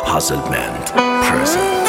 Hazelband present.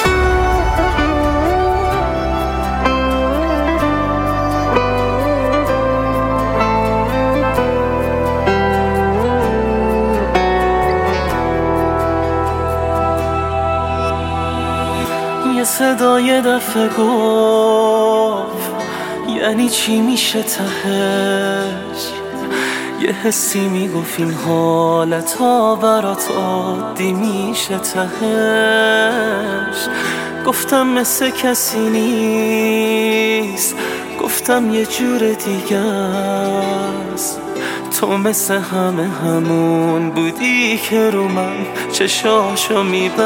یه صدا یه دفعه گفت یعنی چی میشه تهش، یه حسی میگفت این حالتا برات عادی میشه تهش. گفتم مثل کسی نیست، گفتم یه جور دیگه است. تو مثل همون بودی که رو من چشاشو میبست.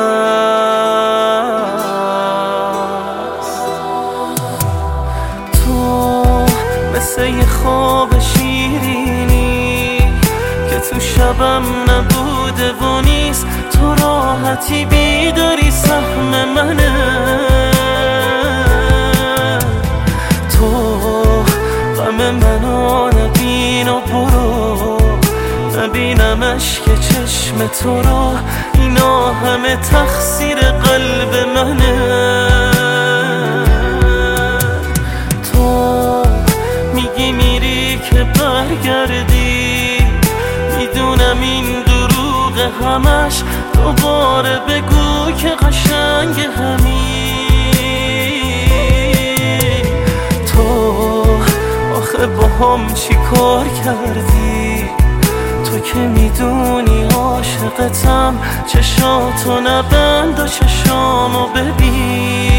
تو مثل یه خواب شیرینی که تو شبم نبوده و نیست. تو راحتی بیداری سهم منه. تو غم منو نبین و برو، نبینمش که چشم تو رو. اینا همه تقصیر قلب منه. تو میگی میری که برگردی، میدونم این دروغ همش. دوباره بگو که قشنگ همین. تو آخه با هم چی کار کردی؟ تو که میدونی عاشقتم. چشاتو نبند و چشامو ببین.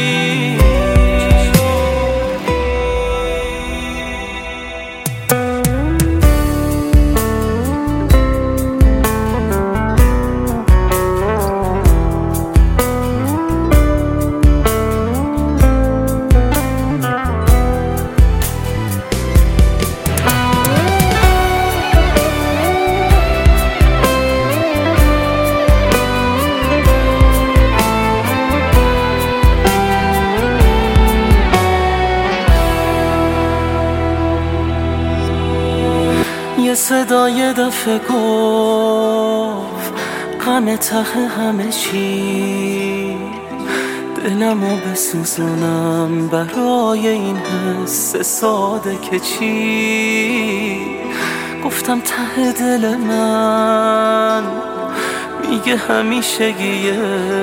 یه صدا یه دفعه گفت غم ته همه چی. دلمو بسوزونم برای این حس ساده که چی. گفتم ته دل من میگه همیشگیه.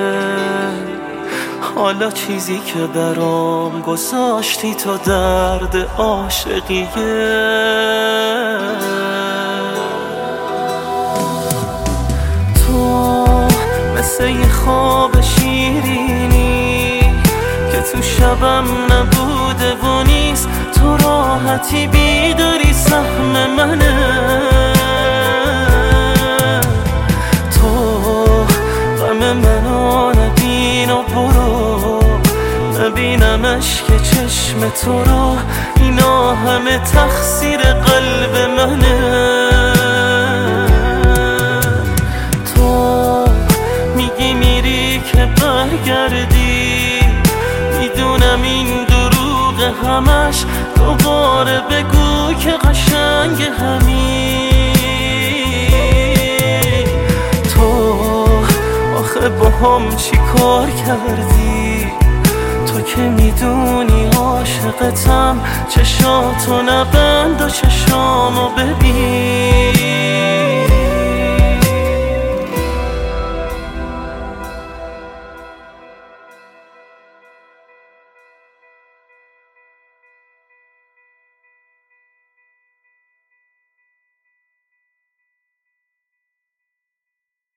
حالا چیزی که برام گذاشتی تو درد عاشقیه. مثل یه خواب شیرینی که تو شبم نبوده و نیست. تو راحتی بیداری سهم منه. تو غم منو نبین و برو، نبینمش که چشم تو رو. اینا همه تقصیر قلب منه. برگردی، میدونم این دروغ همش. دوباره بگو که قشنگ همین. تو آخه با هم چی کار کردی؟ تو که میدونی عاشقتم. چشاتو نبند و چشامو ببین.